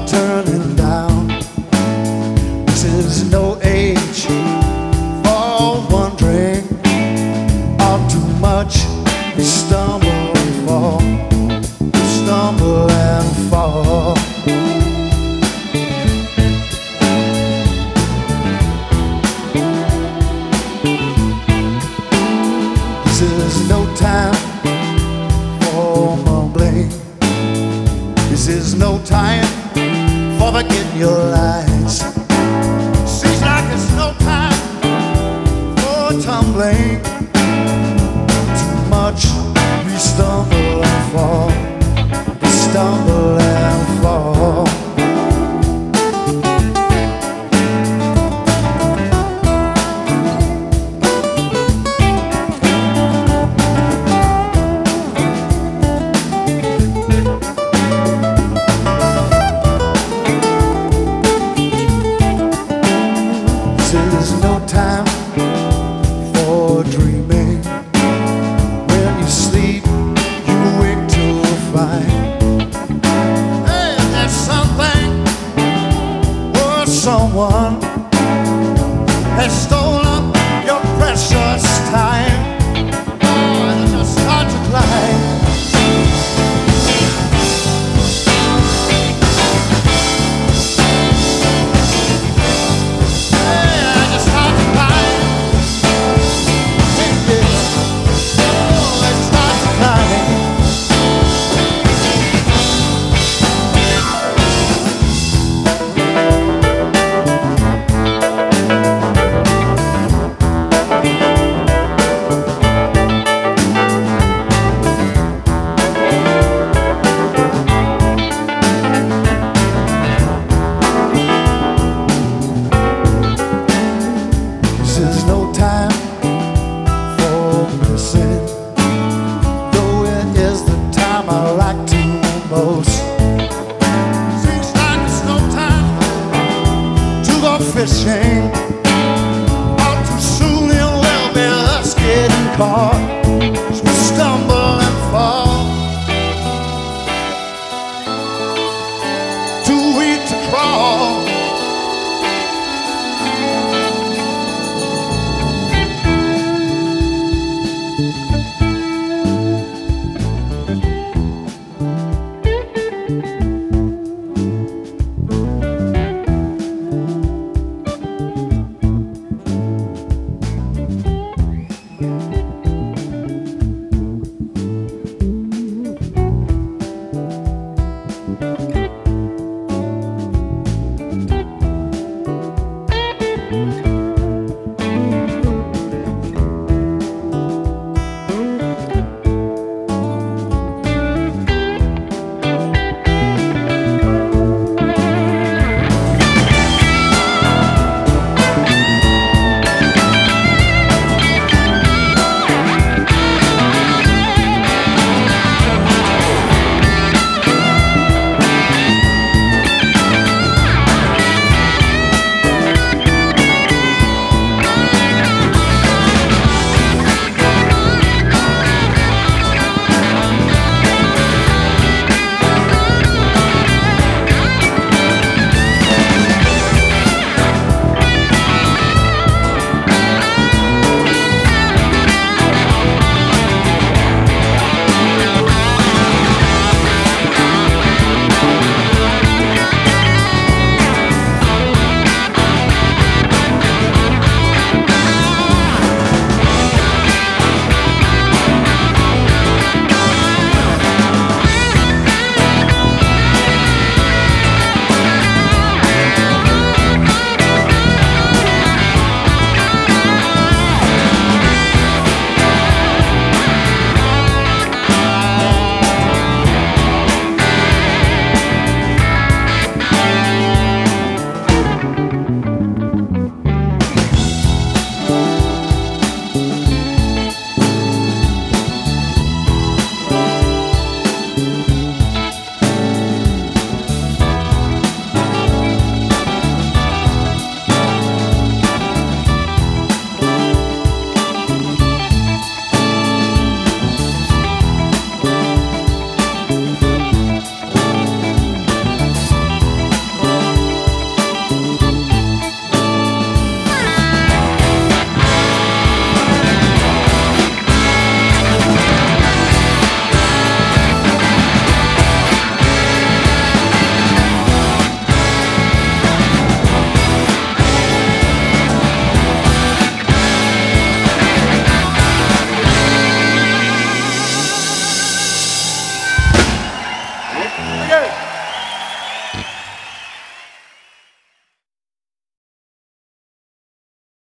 turning down. This is no age for wondering all too much. We stumble and fall, we stumble and fall. This is no time for mumbling. This is no time for forgetting your lines. Seems like it's no time for tumbling. Too much, we stumble and fall, we stumble and fall. This is no time for dreaming. When you sleep, you wake to find, hey, there's something or someone has stolen your precious time. Oh, it's just hard to climb. This is no time for missing, though it is the time I like to most. Seems like it's no time to go fishing.